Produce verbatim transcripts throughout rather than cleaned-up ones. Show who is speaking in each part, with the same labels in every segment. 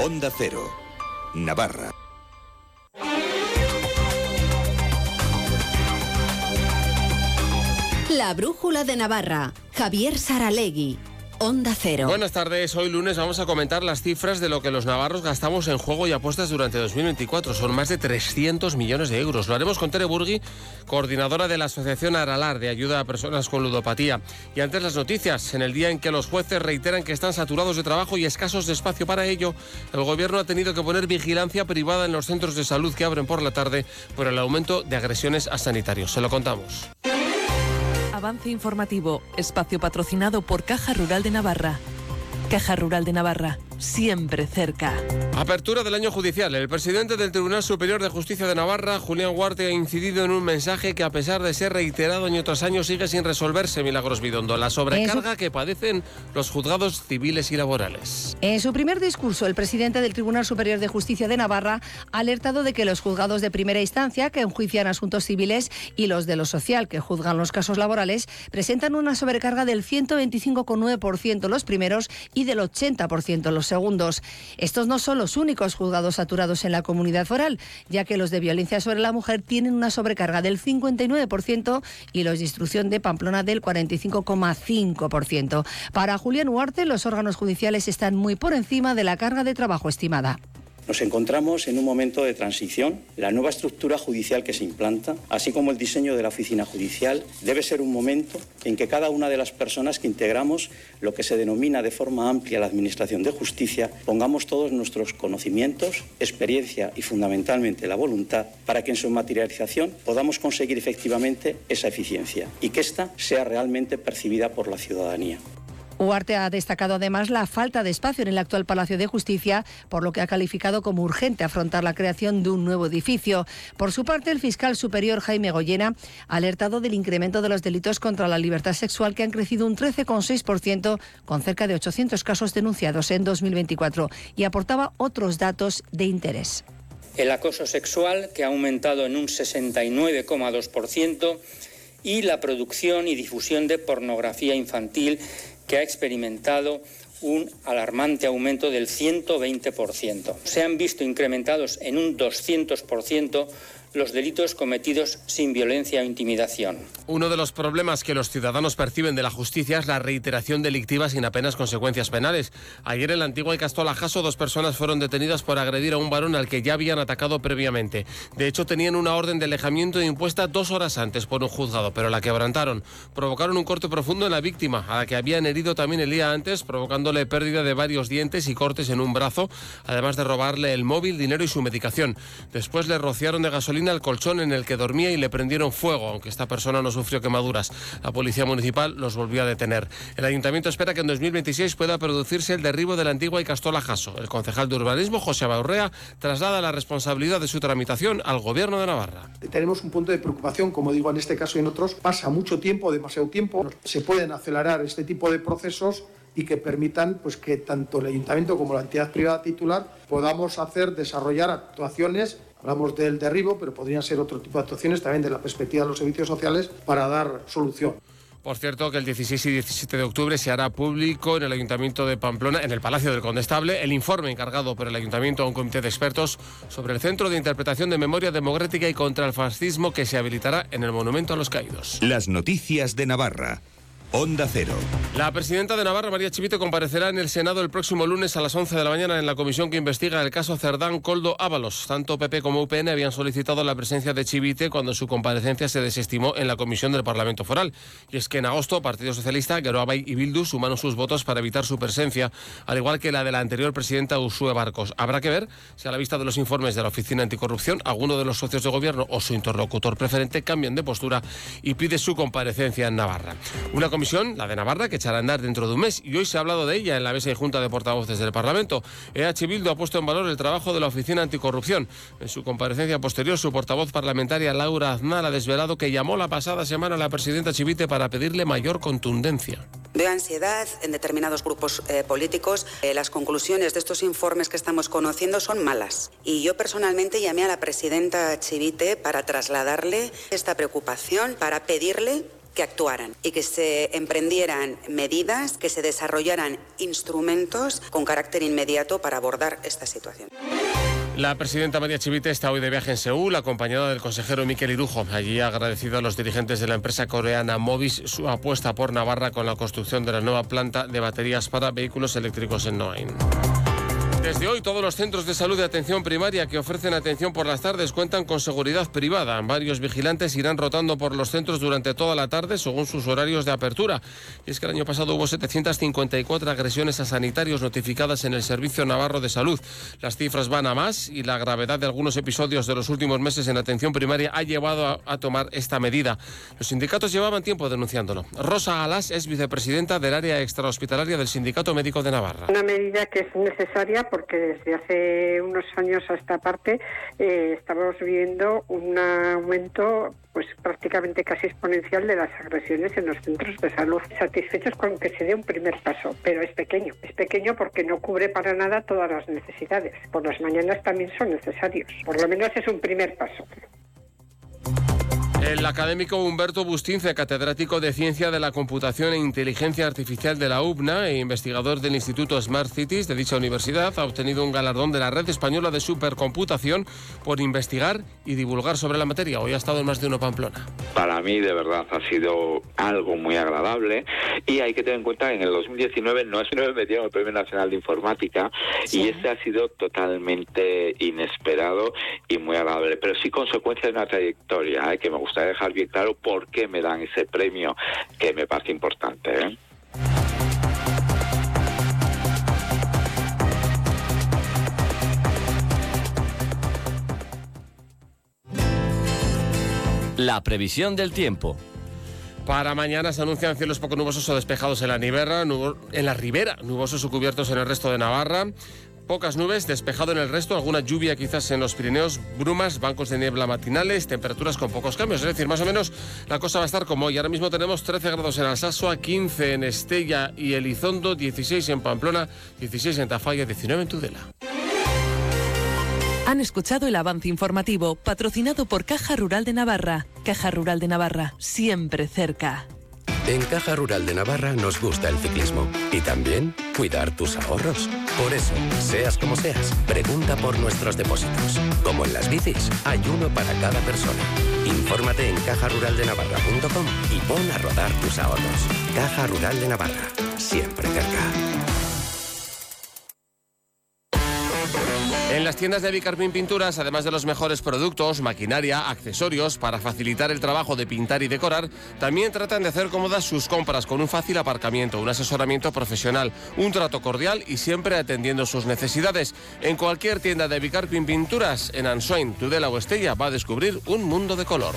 Speaker 1: Onda Cero, Navarra.
Speaker 2: La brújula de Navarra, Javier Saralegui. Onda Cero.
Speaker 3: Buenas tardes, hoy lunes vamos a comentar las cifras de lo que los navarros gastamos en juego y apuestas durante dos mil veinticuatro. Son más de trescientos millones de euros. Lo haremos con Tere Burgui, coordinadora de la Asociación Aralar de Ayuda a Personas con Ludopatía. Y antes las noticias, en el día en que los jueces reiteran que están saturados de trabajo y escasos de espacio para ello, el gobierno ha tenido que poner vigilancia privada en los centros de salud que abren por la tarde por el aumento de agresiones a sanitarios. Se lo contamos.
Speaker 4: Avance informativo, espacio patrocinado por Caja Rural de Navarra. Caja Rural de Navarra, siempre cerca.
Speaker 3: Apertura del año judicial. El presidente del Tribunal Superior de Justicia de Navarra, Julián Huarte, ha incidido en un mensaje que, a pesar de ser reiterado año tras año, sigue sin resolverse, Milagros Bidondo, la sobrecarga que padecen los juzgados civiles y laborales.
Speaker 5: En su primer discurso, el presidente del Tribunal Superior de Justicia de Navarra ha alertado de que los juzgados de primera instancia, que enjuician asuntos civiles, y los de lo social, que juzgan los casos laborales, presentan una sobrecarga del ciento veinticinco coma nueve por ciento los primeros y del ochenta por ciento los segundos. Estos no son los únicos juzgados saturados en la comunidad foral, ya que los de violencia sobre la mujer tienen una sobrecarga del cincuenta y nueve por ciento y los de instrucción de Pamplona del cuarenta y cinco coma cinco por ciento. Para Julián Huarte, los órganos judiciales están muy por encima de la carga de trabajo estimada.
Speaker 6: Nos encontramos en un momento de transición. La nueva estructura judicial que se implanta, así como el diseño de la oficina judicial, debe ser un momento en que cada una de las personas que integramos lo que se denomina de forma amplia la Administración de Justicia, pongamos todos nuestros conocimientos, experiencia y fundamentalmente la voluntad para que en su materialización podamos conseguir efectivamente esa eficiencia y que ésta sea realmente percibida por la ciudadanía.
Speaker 5: Huarte ha destacado además la falta de espacio en el actual Palacio de Justicia, por lo que ha calificado como urgente afrontar la creación de un nuevo edificio. Por su parte, el fiscal superior Jaime Goyena ha alertado del incremento de los delitos contra la libertad sexual, que han crecido un trece coma seis por ciento, con cerca de ochocientos casos denunciados en dos mil veinticuatro, y aportaba otros datos de interés.
Speaker 7: El acoso sexual, que ha aumentado en un sesenta y nueve coma dos por ciento, y la producción y difusión de pornografía infantil, que ha experimentado un alarmante aumento del ciento veinte por ciento. Se han visto incrementados en un doscientos por ciento los delitos cometidos sin violencia o intimidación.
Speaker 3: Uno de los problemas que los ciudadanos perciben de la justicia es la reiteración delictiva sin apenas consecuencias penales. Ayer en la antigua Ikastola Jaso, dos personas fueron detenidas por agredir a un varón al que ya habían atacado previamente. De hecho, tenían una orden de alejamiento impuesta dos horas antes por un juzgado, pero la quebrantaron. Provocaron un corte profundo en la víctima, a la que habían herido también el día antes, provocándole pérdida de varios dientes y cortes en un brazo, además de robarle el móvil, dinero y su medicación. Después le rociaron de gasolina al colchón en el que dormía y le prendieron fuego, aunque esta persona no sufrió quemaduras. La policía municipal los volvió a detener. El ayuntamiento espera que en dos mil veintiséis pueda producirse el derribo de la antigua Ikastola Jaso. El concejal de urbanismo, José Baurrea, traslada la responsabilidad de su tramitación al gobierno de Navarra.
Speaker 8: Tenemos un punto de preocupación, como digo, en este caso y en otros. Pasa mucho tiempo, demasiado tiempo. Se pueden acelerar este tipo de procesos y que permitan pues, que tanto el ayuntamiento como la entidad privada titular podamos hacer, desarrollar actuaciones. Hablamos del derribo, pero podrían ser otro tipo de actuaciones también de la perspectiva de los servicios sociales para dar solución.
Speaker 3: Por cierto, que el dieciséis y diecisiete de octubre se hará público en el Ayuntamiento de Pamplona, en el Palacio del Condestable, el informe encargado por el Ayuntamiento a un comité de expertos sobre el Centro de Interpretación de Memoria Democrática y contra el Fascismo, que se habilitará en el Monumento a los Caídos.
Speaker 1: Las noticias de Navarra. Onda Cero.
Speaker 3: La presidenta de Navarra, María Chivite, comparecerá en el Senado el próximo lunes a las once de la mañana en la comisión que investiga el caso Cerdán Koldo Ábalos. Tanto P P como U P N habían solicitado la presencia de Chivite cuando su comparecencia se desestimó en la comisión del Parlamento Foral. Y es que en agosto, Partido Socialista, Geroabay y Bildu sumaron sus votos para evitar su presencia, al igual que la de la anterior presidenta Uxue Barkos. Habrá que ver si, a la vista de los informes de la Oficina Anticorrupción, alguno de los socios de gobierno o su interlocutor preferente cambian de postura y pide su comparecencia en Navarra. Una comisión, la de Navarra, que echará a andar dentro de un mes, y hoy se ha hablado de ella en la mesa y junta de portavoces del Parlamento. E H Bildu ha puesto en valor el trabajo de la Oficina Anticorrupción. En su comparecencia posterior, su portavoz parlamentaria Laura Aznar ha desvelado que llamó la pasada semana a la presidenta Chivite para pedirle mayor contundencia.
Speaker 9: Veo ansiedad en determinados grupos eh, políticos. Eh, las conclusiones de estos informes que estamos conociendo son malas. Y yo personalmente llamé a la presidenta Chivite para trasladarle esta preocupación, para pedirle que actuaran y que se emprendieran medidas, que se desarrollaran instrumentos con carácter inmediato para abordar esta situación.
Speaker 3: La presidenta María Chivite está hoy de viaje en Seúl, acompañada del consejero Mikel Irujo. Allí ha agradecido a los dirigentes de la empresa coreana Movis su apuesta por Navarra con la construcción de la nueva planta de baterías para vehículos eléctricos en Noain. Desde hoy, todos los centros de salud de atención primaria que ofrecen atención por las tardes cuentan con seguridad privada. Varios vigilantes irán rotando por los centros durante toda la tarde según sus horarios de apertura. Y es que el año pasado hubo setecientas cincuenta y cuatro agresiones a sanitarios notificadas en el Servicio Navarro de Salud. Las cifras van a más y la gravedad de algunos episodios de los últimos meses en atención primaria ha llevado a, a tomar esta medida. Los sindicatos llevaban tiempo denunciándolo. Rosa Alas es vicepresidenta del área extrahospitalaria del Sindicato Médico de Navarra.
Speaker 10: Una medida que es necesaria porque desde hace unos años a esta parte eh, estamos viendo un aumento pues prácticamente casi exponencial de las agresiones en los centros de salud. Satisfechos con que se dé un primer paso, pero es pequeño. Es pequeño porque no cubre para nada todas las necesidades. Por las mañanas también son necesarios. Por lo menos es un primer paso.
Speaker 3: El académico Humberto Bustince, catedrático de Ciencia de la Computación e Inteligencia Artificial de la U B N A e investigador del Instituto Smart Cities de dicha universidad, ha obtenido un galardón de la Red Española de Supercomputación por investigar y divulgar sobre la materia. Hoy ha estado en Más de Uno Pamplona.
Speaker 11: Para mí, de verdad, ha sido algo muy agradable y hay que tener en cuenta que en el dos mil diecinueve no es me metieron el Premio Nacional de Informática, sí. Y este ha sido totalmente inesperado y muy agradable, pero sí consecuencia de una trayectoria, ¿eh? que me gusta dejar bien claro por qué me dan ese premio, que me parece importante, ¿eh?
Speaker 12: La previsión del tiempo.
Speaker 3: Para mañana se anuncian cielos poco nubosos o despejados en la Niberra, nubo- en la Ribera, nubosos o cubiertos en el resto de Navarra. Pocas nubes, despejado en el resto, alguna lluvia quizás en los Pirineos, brumas, bancos de niebla matinales, temperaturas con pocos cambios. Es decir, más o menos la cosa va a estar como hoy. Ahora mismo tenemos trece grados en Alsasua, quince en Estella y Elizondo, dieciséis en Pamplona, dieciséis en Tafalla, diecinueve en Tudela.
Speaker 4: Han escuchado el avance informativo patrocinado por Caja Rural de Navarra. Caja Rural de Navarra, siempre cerca.
Speaker 13: En Caja Rural de Navarra nos gusta el ciclismo y también cuidar tus ahorros. Por eso, seas como seas, pregunta por nuestros depósitos. Como en las bicis, hay uno para cada persona. Infórmate en caja rural de navarra punto com y pon a rodar tus ahorros. Caja Rural de Navarra, siempre cerca.
Speaker 3: En las tiendas de Bicarpin Pinturas, además de los mejores productos, maquinaria, accesorios para facilitar el trabajo de pintar y decorar, también tratan de hacer cómodas sus compras con un fácil aparcamiento, un asesoramiento profesional, un trato cordial y siempre atendiendo sus necesidades. En cualquier tienda de Bicarpin Pinturas, en Ansoain, Tudela o Estella, va a descubrir un mundo de color.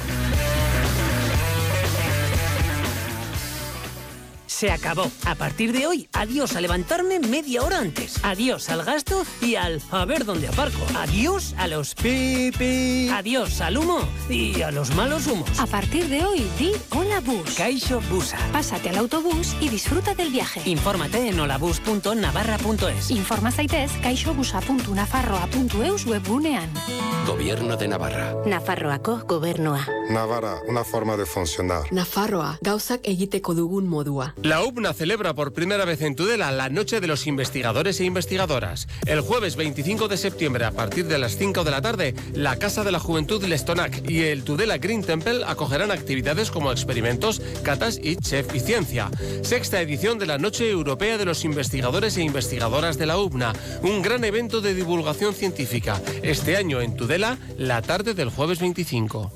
Speaker 14: Se acabó. A partir de hoy, adiós a levantarme media hora antes. Adiós al gasto y al a ver dónde aparco. Adiós a los pipi. Adiós al humo y a los malos humos.
Speaker 15: A partir de hoy, di Hola Bus.
Speaker 14: Caixo Busa.
Speaker 15: Pásate al autobús y disfruta del viaje.
Speaker 14: Infórmate en holabus punto navarra punto es.
Speaker 15: Informa zaitez caixobusa puntu nafarroa puntu eus webgunean.
Speaker 13: Gobierno de Navarra.
Speaker 15: Nafarroako gobernua.
Speaker 16: Navarra, una forma de funcionar.
Speaker 17: Nafarroa, gauzak egiteko dugun modua.
Speaker 3: La U B N A celebra por primera vez en Tudela la Noche de los Investigadores e Investigadoras. El jueves veinticinco de septiembre, a partir de las cinco de la tarde, la Casa de la Juventud Lestonac y el Tudela Green Temple acogerán actividades como experimentos, catas y chef y ciencia. Sexta edición de la Noche Europea de los Investigadores e Investigadoras de la U B N A, un gran evento de divulgación científica. Este año en Tudela, la tarde del jueves veinticinco.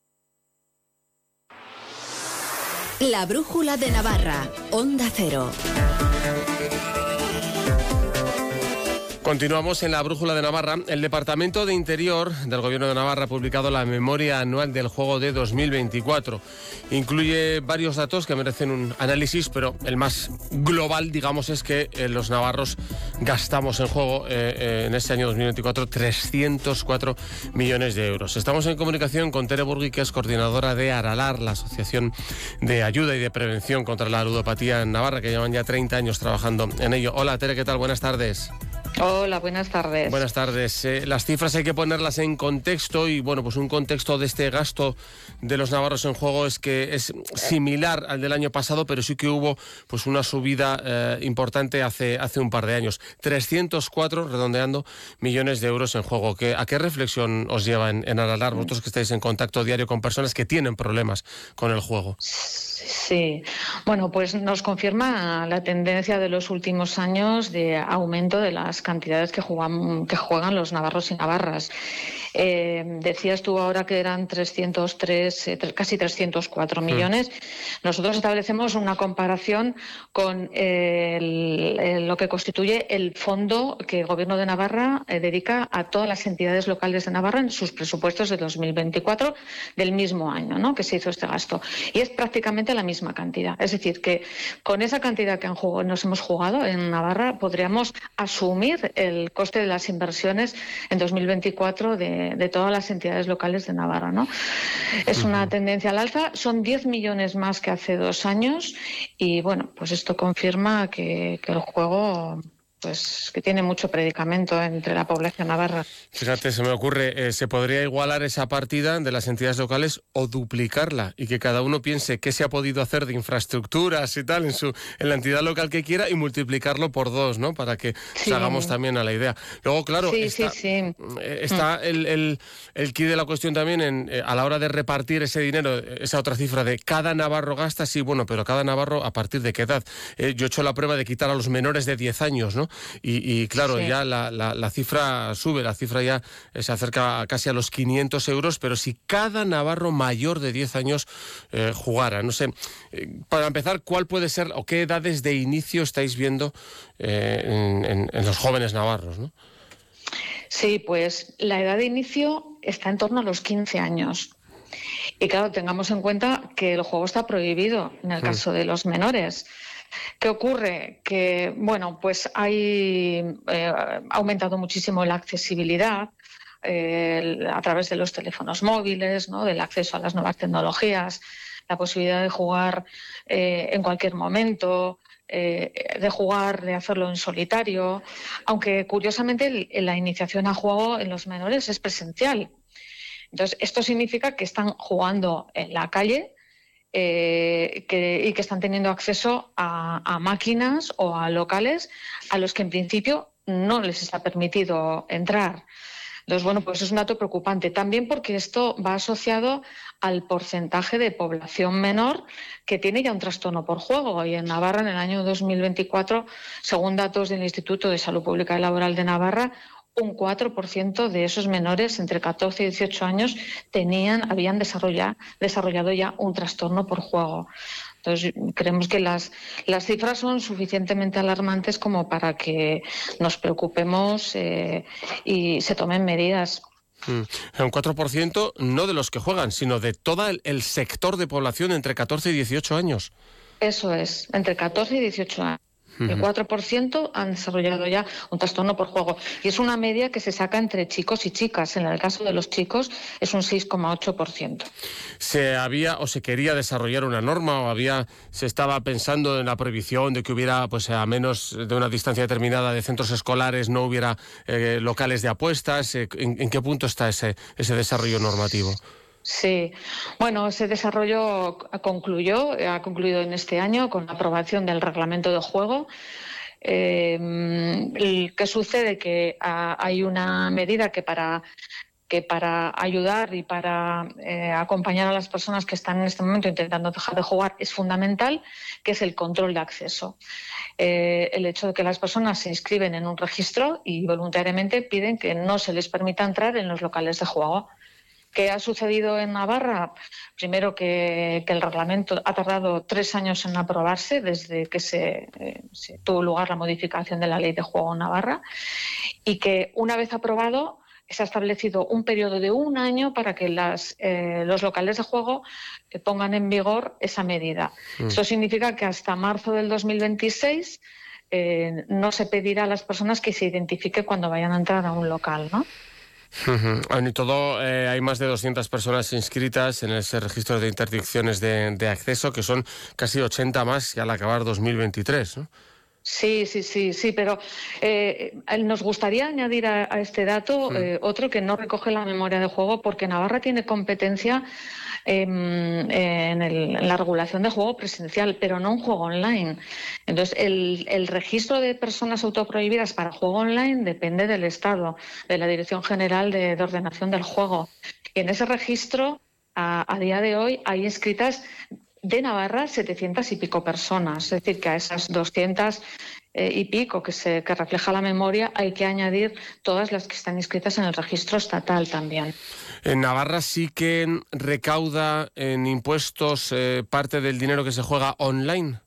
Speaker 2: La brújula de Navarra, Onda Cero.
Speaker 3: Continuamos en la Brújula de Navarra. El Departamento de Interior del Gobierno de Navarra ha publicado la memoria anual del juego de dos mil veinticuatro. Incluye varios datos que merecen un análisis, pero el más global, digamos, es que eh, los navarros gastamos en juego eh, eh, en este año dos mil veinticuatro trescientos cuatro millones de euros. Estamos en comunicación con Tere Burgui, que es coordinadora de Aralar, la Asociación de Ayuda y de Prevención contra la Ludopatía en Navarra, que llevan ya treinta años trabajando en ello. Hola, Tere, ¿qué tal? Buenas tardes.
Speaker 18: Hola, buenas tardes.
Speaker 3: Buenas tardes. Eh, las cifras hay que ponerlas en contexto y, bueno, pues un contexto de este gasto de los navarros en juego es que es similar al del año pasado, pero sí que hubo pues una subida eh, importante hace, hace un par de años. trescientos cuatro, redondeando, millones de euros en juego. ¿Qué, ¿A qué reflexión os lleva en, en Aralar, vosotros que estáis en contacto diario con personas que tienen problemas con el juego?
Speaker 18: Sí, bueno, pues nos confirma la tendencia de los últimos años de aumento de las cantidades que juegan, que juegan los navarros y navarras. Eh, decías tú ahora que eran trescientos tres, eh, casi trescientos cuatro millones. Nosotros establecemos una comparación con eh, el, el, lo que constituye el fondo que el Gobierno de Navarra eh, dedica a todas las entidades locales de Navarra en sus presupuestos de dos mil veinticuatro del mismo año, ¿no?, que se hizo este gasto. Y es prácticamente la misma cantidad. Es decir, que con esa cantidad que han jugado, nos hemos jugado en Navarra podríamos asumir el coste de las inversiones en dos mil veinticuatro de, de todas las entidades locales de Navarra, ¿no? Es una tendencia al alza, son diez millones más que hace dos años y, bueno, pues esto confirma que, que el juego... pues que tiene mucho predicamento entre la población navarra. Fíjate, se me ocurre, eh, se podría igualar esa partida de las entidades locales o duplicarla y que cada uno piense qué se ha podido hacer de infraestructuras y tal en su en la entidad local que quiera y multiplicarlo por dos, ¿no? Para que sí. nos hagamos también a la idea. Luego, claro, sí, está, sí, sí. está mm. el, el, el quid de la cuestión también en, a la hora de repartir ese dinero, esa otra cifra de cada navarro gasta, sí, bueno, pero cada navarro a partir de qué edad. Eh, yo he hecho la prueba de quitar a los menores de diez años, ¿no? Y, y claro, sí. ya la, la, la cifra sube, la cifra ya se acerca casi a los quinientos euros, pero si cada navarro mayor de diez años eh, jugara, no sé, eh, para empezar, ¿cuál puede ser o qué edades de inicio estáis viendo eh, en, en, en los jóvenes navarros, ¿no? Sí, pues la edad de inicio está en torno a los quince años. Y claro, tengamos en cuenta que el juego está prohibido en el caso de los menores. ¿Qué ocurre? Que, bueno, pues hay eh, ha aumentado muchísimo la accesibilidad eh, a través de los teléfonos móviles, ¿no?, del acceso a las nuevas tecnologías, la posibilidad de jugar eh, en cualquier momento, eh, de jugar, de hacerlo en solitario, aunque curiosamente la iniciación a juego en los menores es presencial. Entonces, esto significa que están jugando en la calle, Eh, que, y que están teniendo acceso a, a máquinas o a locales a los que en principio no les está permitido entrar. Entonces, bueno, pues es un dato preocupante. También porque esto va asociado al porcentaje de población menor que tiene ya un trastorno por juego. Y en Navarra, en el año dos mil veinticuatro, según datos del Instituto de Salud Pública y Laboral de Navarra, un cuatro por ciento de esos menores entre catorce y dieciocho años tenían, habían desarrollado, desarrollado ya un trastorno por juego. Entonces, creemos que las, las cifras son suficientemente alarmantes como para que nos preocupemos eh, y se tomen medidas.
Speaker 3: Mm. Un cuatro por ciento no de los que juegan, sino de todo el, el sector de población entre catorce y dieciocho años.
Speaker 18: Eso es, entre catorce y dieciocho años. El cuatro por ciento han desarrollado ya un trastorno por juego. Y es una media que se saca entre chicos y chicas. En el caso de los chicos es un seis coma ocho por ciento.
Speaker 3: ¿Se había o se quería desarrollar una norma o había se estaba pensando en la prohibición de que hubiera, pues a menos de una distancia determinada de centros escolares, no hubiera eh, locales de apuestas? ¿En, en qué punto está ese, ese desarrollo normativo?
Speaker 18: Sí, bueno, ese desarrollo concluyó, ha concluido en este año con la aprobación del reglamento de juego. Eh, ¿Qué sucede? Que a, hay una medida que para que para ayudar y para eh, acompañar a las personas que están en este momento intentando dejar de jugar es fundamental, que es el control de acceso. Eh, el hecho de que las personas se inscriben en un registro y voluntariamente piden que no se les permita entrar en los locales de juego. ¿Qué ha sucedido en Navarra? Primero que, que el reglamento ha tardado tres años en aprobarse desde que se, eh, se tuvo lugar la modificación de la ley de juego en Navarra y que una vez aprobado se ha establecido un periodo de un año para que las, eh, los locales de juego eh, pongan en vigor esa medida. Mm. Esto significa que hasta marzo del dos mil veintiséis eh, no se pedirá a las personas que se identifique cuando vayan a entrar a un local, ¿no?
Speaker 3: Uh-huh. Y todo, eh, hay más de doscientas personas inscritas en ese registro de interdicciones de, de acceso, que son casi ochenta más que al acabar dos mil veintitrés, ¿no?
Speaker 18: Sí, sí, sí, sí, pero eh, nos gustaría añadir a, a este dato eh, otro que no recoge la memoria de juego, porque Navarra tiene competencia eh, en, el, en la regulación de juego presencial, pero no en juego online. Entonces, el, el registro de personas autoprohibidas para juego online depende del Estado, de la Dirección General de, de Ordenación del Juego. Y en ese registro, a, a día de hoy, hay inscritas de Navarra setecientas y pico personas, es decir, que a esas doscientas eh, y pico que, se, que refleja la memoria hay que añadir todas las que están inscritas en el registro estatal también.
Speaker 3: En Navarra sí que recauda en impuestos eh, parte del dinero que se juega online.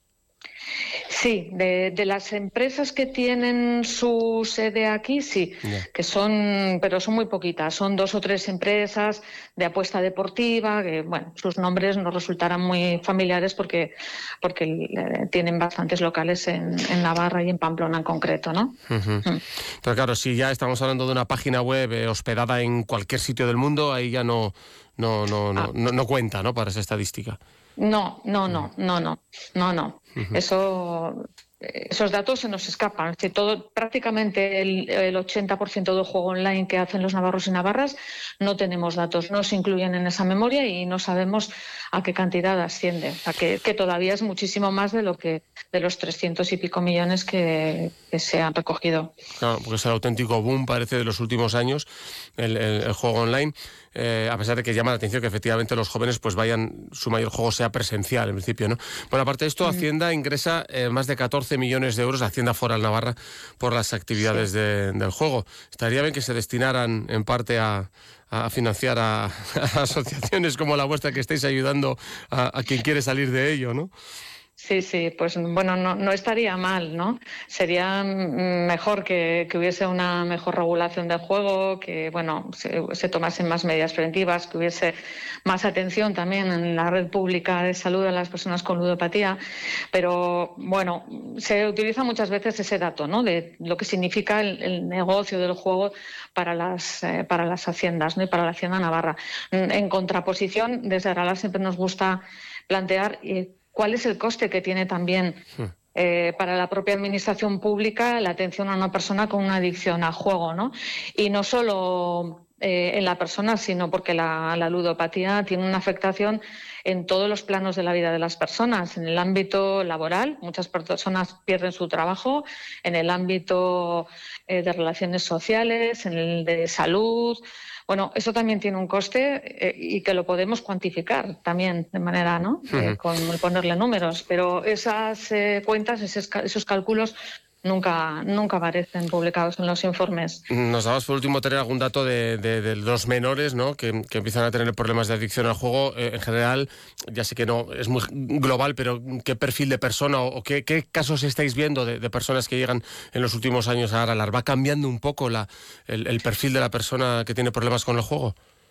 Speaker 18: Sí, de, de las empresas que tienen su sede aquí, sí, yeah. que son, pero son muy poquitas, son dos o tres empresas de apuesta deportiva, que bueno, sus nombres nos resultarán muy familiares porque, porque eh, tienen bastantes locales en, en Navarra y en Pamplona en concreto, ¿no?
Speaker 3: Uh-huh. Mm. Pero claro, si ya estamos hablando de una página web eh, hospedada en cualquier sitio del mundo, ahí ya no, no, no, no, ah. no, no cuenta, ¿no?, para esa estadística.
Speaker 18: No, no, no, no, no, no, no. Uh-huh. Eso, esos datos se nos escapan. Es decir, todo, prácticamente el, el ochenta por ciento del juego online que hacen los navarros y navarras no tenemos datos, no se incluyen en esa memoria y no sabemos a qué cantidad asciende. O sea, que, que todavía es muchísimo más de lo que de los trescientos y pico millones que, que se han recogido.
Speaker 3: Claro, porque es el auténtico boom, parece, de los últimos años, el, el, el juego online. Eh, a pesar de que llama la atención que efectivamente los jóvenes pues vayan, su mayor juego sea presencial en principio, ¿no? Bueno, aparte de esto, mm. Hacienda ingresa eh, más de catorce millones de euros, Hacienda Foral Navarra, por las actividades sí. de, del juego. Estaría bien que se destinaran en parte a, a financiar a, a asociaciones como la vuestra, que estáis ayudando a, a quien quiere salir de ello, ¿no?
Speaker 18: Sí, sí, pues bueno, no, no estaría mal, ¿no? Sería mejor que, que hubiese una mejor regulación del juego, que bueno, se, se tomasen más medidas preventivas, que hubiese más atención también en la red pública de salud a las personas con ludopatía, pero bueno, se utiliza muchas veces ese dato, ¿no?, de lo que significa el, el negocio del juego para las, eh, para las haciendas, ¿no?, y para la Hacienda Navarra. En contraposición, desde Aralar siempre nos gusta plantear eh, cuál es el coste que tiene también eh, para la propia administración pública la atención a una persona con una adicción al juego, ¿no? Y no solo eh, en la persona, sino porque la, la ludopatía tiene una afectación en todos los planos de la vida de las personas. En el ámbito laboral, muchas personas pierden su trabajo, en el ámbito eh, de relaciones sociales, en el de salud. Bueno, eso también tiene un coste eh, y que lo podemos cuantificar también de manera, ¿no?, uh-huh. eh, con ponerle números, pero esas eh, cuentas, esos, esos cálculos nunca nunca aparecen publicados en los informes.
Speaker 3: Nos dabas por último tener algún dato de, de, de los menores, ¿no?, que, que empiezan a tener problemas de adicción al juego. Eh, en general, ya sé que no es muy global, pero ¿qué perfil de persona o, o qué, qué casos estáis viendo de, de personas que llegan en los últimos años a Aralar? ¿Va cambiando un poco la, el, el perfil de la persona que tiene problemas con el juego?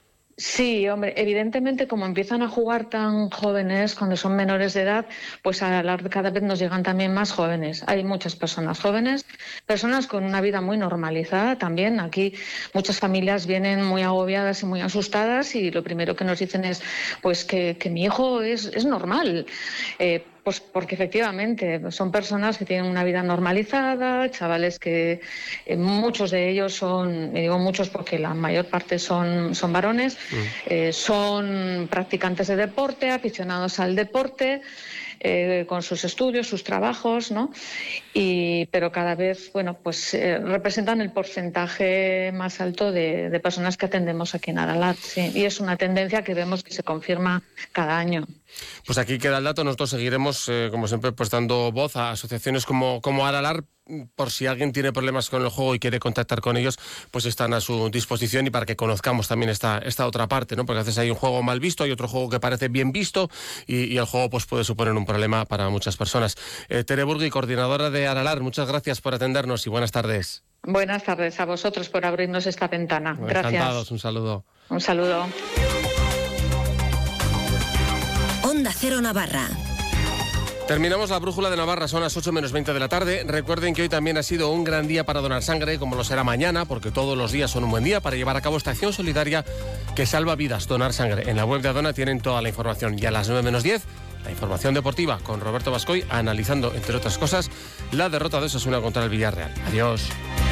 Speaker 18: Sí, hombre, evidentemente como empiezan a jugar tan jóvenes, cuando son menores de edad, pues a la, cada vez nos llegan también más jóvenes. Hay muchas personas jóvenes, personas con una vida muy normalizada también. Aquí muchas familias vienen muy agobiadas y muy asustadas y lo primero que nos dicen es pues que, que mi hijo es, es normal. Eh, Pues porque efectivamente son personas que tienen una vida normalizada, chavales que eh, muchos de ellos son, me digo muchos porque la mayor parte son, son varones, mm. eh, son practicantes de deporte, aficionados al deporte, eh, con sus estudios, sus trabajos, ¿no? Y, pero cada vez, bueno, pues eh, representan el porcentaje más alto de, de personas que atendemos aquí en Aralar, sí. Y es una tendencia que vemos que se confirma cada año.
Speaker 3: Pues aquí queda el dato. Nosotros seguiremos, eh, como siempre, pues dando voz a asociaciones como, como Aralar, por si alguien tiene problemas con el juego y quiere contactar con ellos, pues están a su disposición y para que conozcamos también esta, esta otra parte, ¿no? Porque a veces hay un juego mal visto, hay otro juego que parece bien visto y, y el juego pues puede suponer un problema para muchas personas. Eh, Tere Burgui, coordinadora de Aralar, muchas gracias por atendernos y buenas tardes.
Speaker 18: Buenas tardes a vosotros por abrirnos esta ventana. Gracias.
Speaker 3: Encantados, un saludo.
Speaker 18: Un saludo.
Speaker 2: Onda Cero Navarra.
Speaker 3: Terminamos la brújula de Navarra, son las ocho menos veinte de la tarde. Recuerden que hoy también ha sido un gran día para donar sangre, como lo será mañana, porque todos los días son un buen día para llevar a cabo esta acción solidaria que salva vidas, donar sangre. En la web de Adona tienen toda la información. Y a las nueve menos diez, La información deportiva con Roberto Bascoy, analizando, entre otras cosas, la derrota de Osasuna contra el Villarreal. Adiós.